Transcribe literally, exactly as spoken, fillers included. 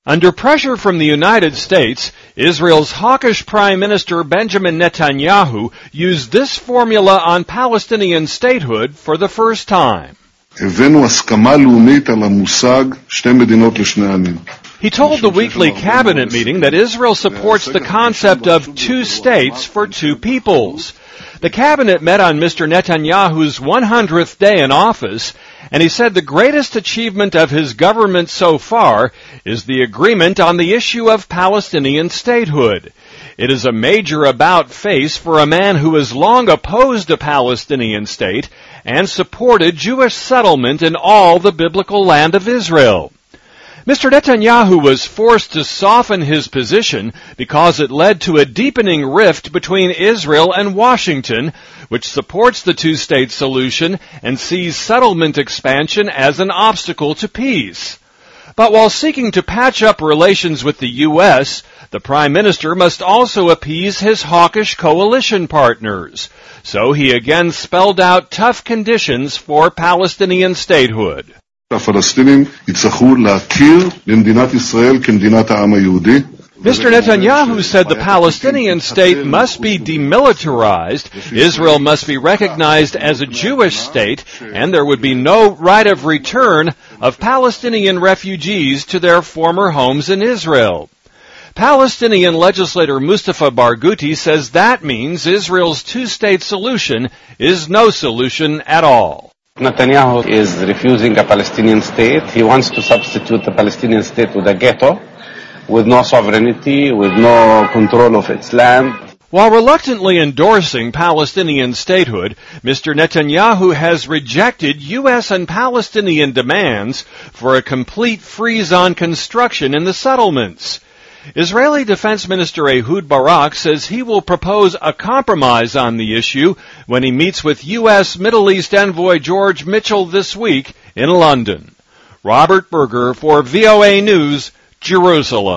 Under pressure from the United States, Israel's hawkish Prime Minister Benjamin Netanyahu used this formula on Palestinian statehood for the first time. הבאנו הסכמה לאומית על המושג שתי מדינות לשני עמים. He told the weekly cabinet meeting that Israel supports the concept of two states for two peoples. The cabinet met on Mister Netanyahu's one hundredth day in office, and he said the greatest achievement of his government so far is the agreement on the issue of Palestinian statehood. It is a major about-face for a man who has long opposed a Palestinian state and supported Jewish settlement in all the biblical land of Israel. Mister Netanyahu was forced to soften his position because it led to a deepening rift between Israel and Washington, which supports the two-state solution and sees settlement expansion as an obstacle to peace. But while seeking to patch up relations with the U S, the Prime Minister must also appease his hawkish coalition partners. So he again spelled out tough conditions for Palestinian statehood. הפלסטינים יצטרכו להכיר במדינת ישראל כמדינת העם היהודי. Mister Netanyahu said the Palestinian state must be demilitarized, Israel must be recognized as a Jewish state, and there would be no right of return of Palestinian refugees to their former homes in Israel. Palestinian legislator Mustafa Barghouti says that means Israel's two-state solution is no solution at all. Netanyahu is refusing a Palestinian state. He wants to substitute the Palestinian state with a ghetto, with no sovereignty, with no control of its land. While reluctantly endorsing Palestinian statehood, Mister Netanyahu has rejected U S and Palestinian demands for a complete freeze on construction in the settlements. Israeli Defense Minister Ehud Barak says he will propose a compromise on the issue when he meets with U S Middle East envoy George Mitchell this week in London. Robert Berger for V O A News, Jerusalem.